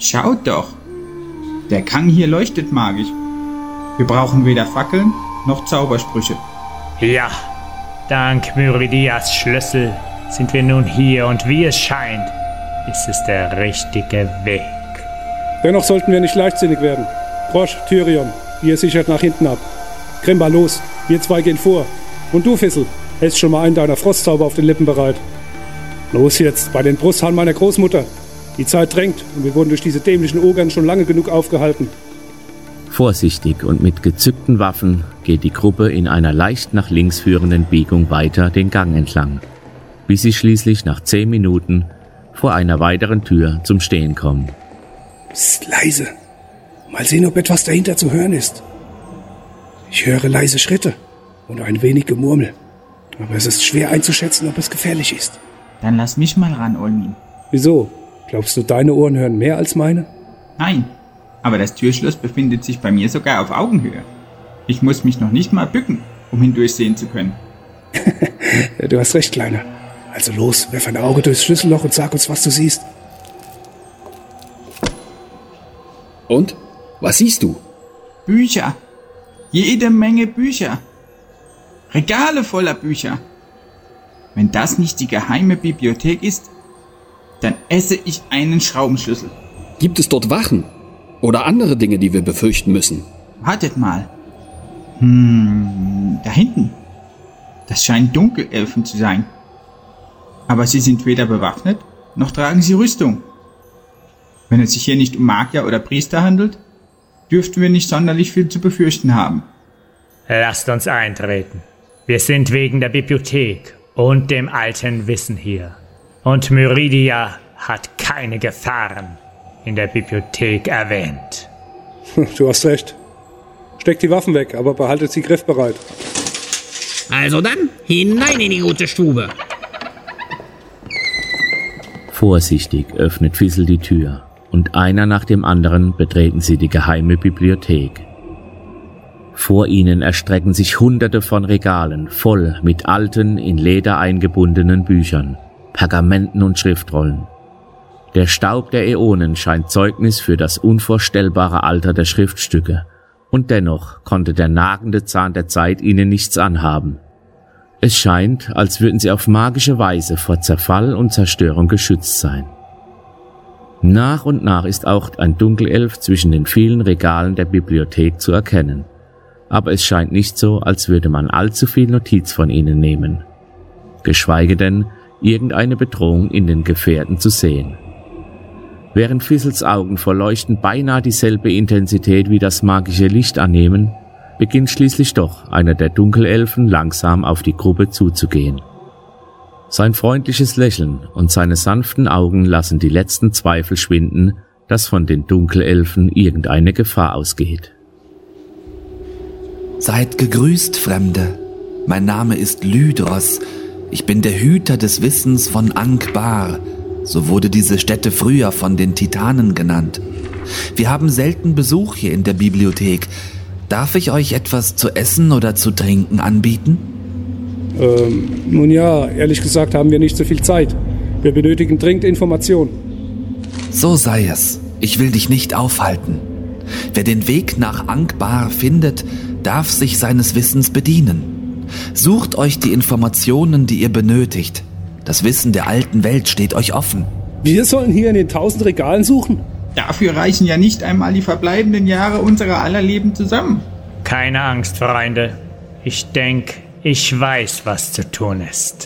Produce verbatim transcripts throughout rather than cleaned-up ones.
Schaut doch, der Gang hier leuchtet magisch. Wir brauchen weder Fackeln noch Zaubersprüche. Ja, dank Myridias Schlüssel sind wir nun hier und wie es scheint, ist es der richtige Weg. Dennoch sollten wir nicht leichtsinnig werden. Frosch, Tyrion, ihr sichert nach hinten ab. Grimba, los, wir zwei gehen vor. Und du, Fissel, hältst schon mal einen deiner Frostzauber auf den Lippen bereit. Los jetzt, bei den Brusthaaren meiner Großmutter. Die Zeit drängt und wir wurden durch diese dämlichen Ogern schon lange genug aufgehalten. Vorsichtig und mit gezückten Waffen geht die Gruppe in einer leicht nach links führenden Biegung weiter den Gang entlang, bis sie schließlich nach zehn Minuten vor einer weiteren Tür zum Stehen kommen. Psst, leise. Mal sehen, ob etwas dahinter zu hören ist. Ich höre leise Schritte und ein wenig Gemurmel. Aber es ist schwer einzuschätzen, ob es gefährlich ist. Dann lass mich mal ran, Olmin. Wieso? Glaubst du, deine Ohren hören mehr als meine? Nein, aber das Türschloss befindet sich bei mir sogar auf Augenhöhe. Ich muss mich noch nicht mal bücken, um hindurchsehen zu können. Ja, du hast recht, Kleiner. Also los, werf ein Auge durchs Schlüsselloch und sag uns, was du siehst. Und? Was siehst du? Bücher. Jede Menge Bücher. Regale voller Bücher. Wenn das nicht die geheime Bibliothek ist, dann esse ich einen Schraubenschlüssel. Gibt es dort Wachen? Oder andere Dinge, die wir befürchten müssen? Wartet mal. Hm, da hinten. Das scheinen Dunkelelfen zu sein. Aber sie sind weder bewaffnet, noch tragen sie Rüstung. Wenn es sich hier nicht um Magier oder Priester handelt, dürften wir nicht sonderlich viel zu befürchten haben. Lasst uns eintreten. Wir sind wegen der Bibliothek und dem alten Wissen hier. Und Myridia hat keine Gefahren in der Bibliothek erwähnt. Du hast recht. Steckt die Waffen weg, aber behaltet sie griffbereit. Also dann, hinein in die gute Stube. Vorsichtig öffnet Fissel die Tür und einer nach dem anderen betreten sie die geheime Bibliothek. Vor ihnen erstrecken sich hunderte von Regalen voll mit alten, in Leder eingebundenen Büchern, Pergamenten und Schriftrollen. Der Staub der Äonen scheint Zeugnis für das unvorstellbare Alter der Schriftstücke, und dennoch konnte der nagende Zahn der Zeit ihnen nichts anhaben. Es scheint, als würden sie auf magische Weise vor Zerfall und Zerstörung geschützt sein. Nach und nach ist auch ein Dunkelelf zwischen den vielen Regalen der Bibliothek zu erkennen, aber es scheint nicht so, als würde man allzu viel Notiz von ihnen nehmen, geschweige denn irgendeine Bedrohung in den Gefährten zu sehen. Während Fissels Augen vor Leuchten beinahe dieselbe Intensität wie das magische Licht annehmen, beginnt schließlich doch einer der Dunkelelfen langsam auf die Gruppe zuzugehen. Sein freundliches Lächeln und seine sanften Augen lassen die letzten Zweifel schwinden, dass von den Dunkelelfen irgendeine Gefahr ausgeht. Seid gegrüßt, Fremde. Mein Name ist Lydros. Ich bin der Hüter des Wissens von Ankh-Bar. So wurde diese Stätte früher von den Titanen genannt. Wir haben selten Besuch hier in der Bibliothek. Darf ich euch etwas zu essen oder zu trinken anbieten? Ähm, nun ja, ehrlich gesagt haben wir nicht so viel Zeit. Wir benötigen dringend Informationen. So sei es. Ich will dich nicht aufhalten. Wer den Weg nach Ankh-Bar findet, darf sich seines Wissens bedienen. Sucht euch die Informationen, die ihr benötigt. Das Wissen der alten Welt steht euch offen. Wir sollen hier in den tausend Regalen suchen? Dafür reichen ja nicht einmal die verbleibenden Jahre unserer aller Leben zusammen. Keine Angst, Freunde. Ich denke, ich weiß, was zu tun ist.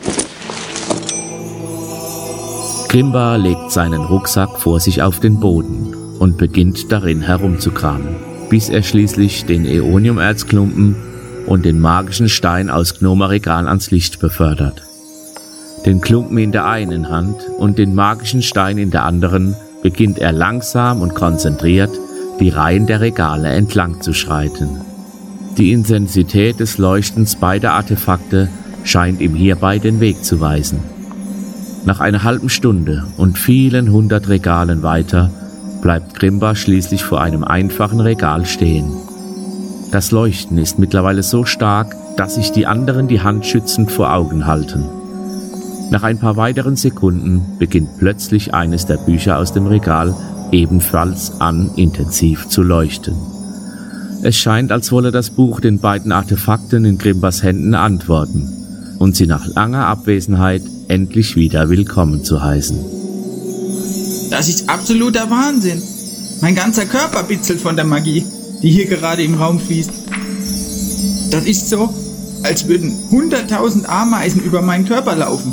Grimba legt seinen Rucksack vor sich auf den Boden und beginnt darin herumzukramen, bis er schließlich den Äoniumerzklumpen und den magischen Stein aus Gnomeregal ans Licht befördert. Den Klumpen in der einen Hand und den magischen Stein in der anderen beginnt er langsam und konzentriert, die Reihen der Regale entlang zu schreiten. Die Intensität des Leuchtens beider Artefakte scheint ihm hierbei den Weg zu weisen. Nach einer halben Stunde und vielen hundert Regalen weiter bleibt Grimba schließlich vor einem einfachen Regal stehen. Das Leuchten ist mittlerweile so stark, dass sich die anderen die Hand schützend vor Augen halten. Nach ein paar weiteren Sekunden beginnt plötzlich eines der Bücher aus dem Regal ebenfalls an, intensiv zu leuchten. Es scheint, als wolle das Buch den beiden Artefakten in Grimbars Händen antworten und sie nach langer Abwesenheit endlich wieder willkommen zu heißen. Das ist absoluter Wahnsinn. Mein ganzer Körper bitzelt von der Magie, die hier gerade im Raum fließt. Das ist so, als würden hunderttausend Ameisen über meinen Körper laufen.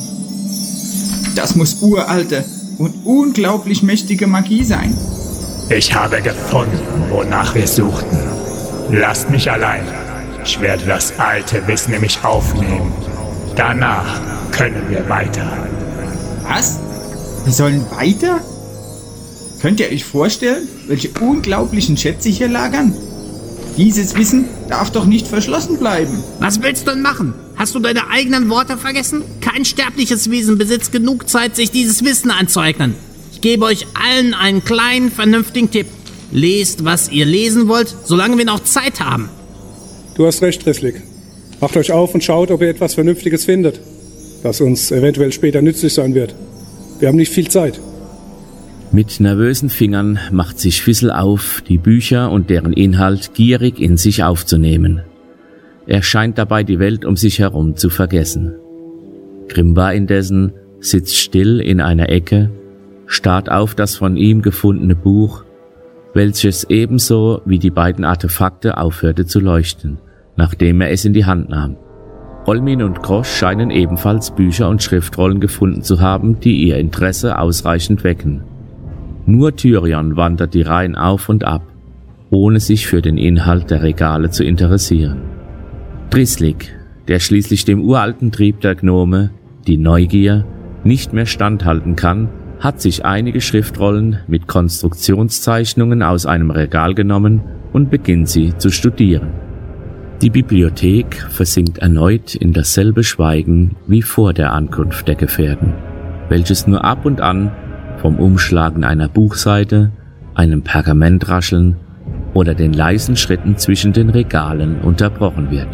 Das muss uralte und unglaublich mächtige Magie sein. Ich habe gefunden, wonach wir suchten. Lasst mich allein. Ich werde das alte Wissen nämlich aufnehmen. Danach können wir weiter. Was? Wir sollen weiter? Könnt ihr euch vorstellen, welche unglaublichen Schätze hier lagern? Dieses Wissen darf doch nicht verschlossen bleiben. Was willst du denn machen? Hast du deine eigenen Worte vergessen? Kein sterbliches Wesen besitzt genug Zeit, sich dieses Wissen anzueignen. Ich gebe euch allen einen kleinen, vernünftigen Tipp. Lest, was ihr lesen wollt, solange wir noch Zeit haben. Du hast recht, Risslik. Macht euch auf und schaut, ob ihr etwas Vernünftiges findet, das uns eventuell später nützlich sein wird. Wir haben nicht viel Zeit. Mit nervösen Fingern macht sich Fissel auf, die Bücher und deren Inhalt gierig in sich aufzunehmen. Er scheint dabei die Welt um sich herum zu vergessen. Grimbar indessen sitzt still in einer Ecke, starrt auf das von ihm gefundene Buch, welches ebenso wie die beiden Artefakte aufhörte zu leuchten, nachdem er es in die Hand nahm. Olmin und Grosch scheinen ebenfalls Bücher und Schriftrollen gefunden zu haben, die ihr Interesse ausreichend wecken. Nur Tyrion wandert die Reihen auf und ab, ohne sich für den Inhalt der Regale zu interessieren. Drislik, der schließlich dem uralten Trieb der Gnome, die Neugier, nicht mehr standhalten kann, hat sich einige Schriftrollen mit Konstruktionszeichnungen aus einem Regal genommen und beginnt sie zu studieren. Die Bibliothek versinkt erneut in dasselbe Schweigen wie vor der Ankunft der Gefährten, welches nur ab und an vom Umschlagen einer Buchseite, einem Pergamentrascheln oder den leisen Schritten zwischen den Regalen unterbrochen wird.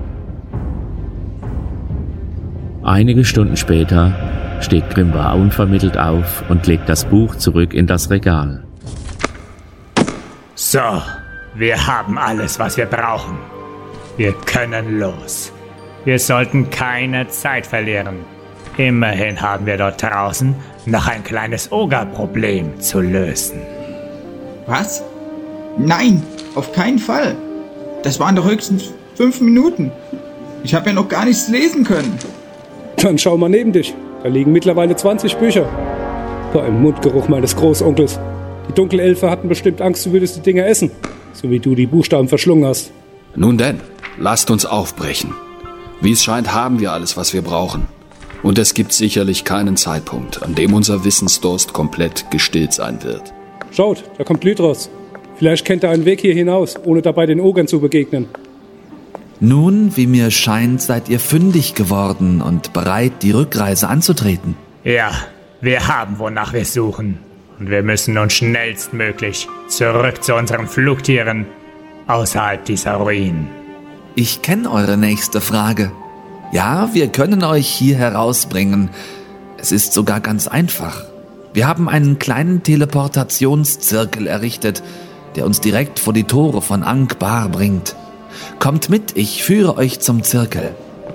Einige Stunden später steht Grimbar unvermittelt auf und legt das Buch zurück in das Regal. So, wir haben alles, was wir brauchen. Wir können los. Wir sollten keine Zeit verlieren. Immerhin haben wir dort draußen noch ein kleines Oger-Problem zu lösen. Was? Nein, auf keinen Fall. Das waren doch höchstens fünf Minuten. Ich habe ja noch gar nichts lesen können. Dann schau mal neben dich. Da liegen mittlerweile zwanzig Bücher. Bei dem Mundgeruch meines Großonkels. Die Dunkelelfe hatten bestimmt Angst, du würdest die Dinger essen. So wie du die Buchstaben verschlungen hast. Nun denn, lasst uns aufbrechen. Wie es scheint, haben wir alles, was wir brauchen. Und es gibt sicherlich keinen Zeitpunkt, an dem unser Wissensdurst komplett gestillt sein wird. Schaut, da kommt Lydros. Vielleicht kennt er einen Weg hier hinaus, ohne dabei den Ogern zu begegnen. Nun, wie mir scheint, seid ihr fündig geworden und bereit, die Rückreise anzutreten. Ja, wir haben, wonach wir suchen. Und wir müssen nun schnellstmöglich zurück zu unseren Flugtieren außerhalb dieser Ruinen. Ich kenne eure nächste Frage. Ja, wir können euch hier herausbringen. Es ist sogar ganz einfach. Wir haben einen kleinen Teleportationszirkel errichtet, der uns direkt vor die Tore von Ankh-Bar bringt. Kommt mit, ich führe euch zum Zirkel.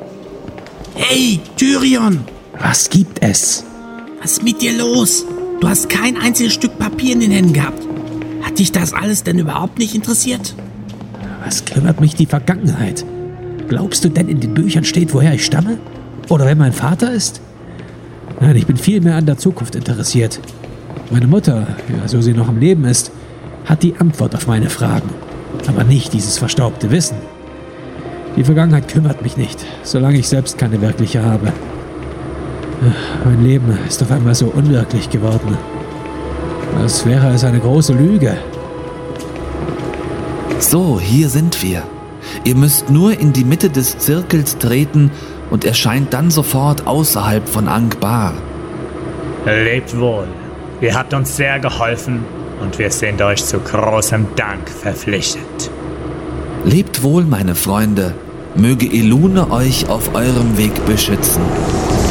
Hey, Tyrion! Was gibt es? Was ist mit dir los? Du hast kein einziges Stück Papier in den Händen gehabt. Hat dich das alles denn überhaupt nicht interessiert? Was kümmert mich die Vergangenheit? Glaubst du denn, in den Büchern steht, woher ich stamme? Oder wer mein Vater ist? Nein, ich bin viel mehr an der Zukunft interessiert. Meine Mutter, ja, so sie noch am Leben ist, hat die Antwort auf meine Fragen. Aber nicht dieses verstaubte Wissen. Die Vergangenheit kümmert mich nicht, solange ich selbst keine wirkliche habe. Mein Leben ist auf einmal so unwirklich geworden. Als wäre es eine große Lüge. So, hier sind wir. Ihr müsst nur in die Mitte des Zirkels treten und erscheint dann sofort außerhalb von Ankh-Bar. Lebt wohl. Ihr habt uns sehr geholfen und wir sind euch zu großem Dank verpflichtet. Lebt wohl, meine Freunde. Möge Elune euch auf eurem Weg beschützen.